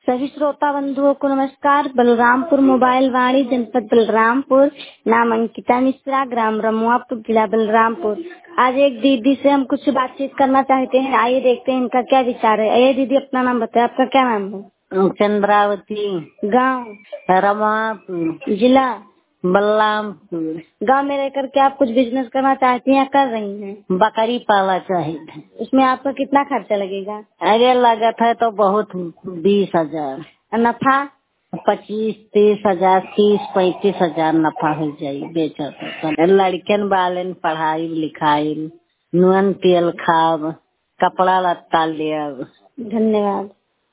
सभी श्रोता बंधुओं को नमस्कार। बलरामपुर मोबाइल वाणी, जनपद बलरामपुर। नाम अंकिता मिश्रा, ग्राम रमुआपुर, जिला बलरामपुर। आज एक दीदी से हम कुछ बातचीत करना चाहते हैं। आइए देखते हैं इनका क्या विचार है। आइए दीदी, अपना नाम बताए। आपका क्या नाम है? चंद्रावती, गाँव रमापुर, जिला बलरामपुर। गाँव में रहकर के आप कुछ बिजनेस करना चाहती हैं या कर रही हैं? बकरी पाला चाहिए। उसमें आपका कितना खर्चा लगेगा? अरे लागत है तो बहुत 20,000। नफा? 25-30,000, 30-35,000 नफा हो जाये बेचा तो। लड़कन बालन पढ़ाई लिखाई, नून तेल खाब, कपड़ा लत्ता ले। धन्यवाद।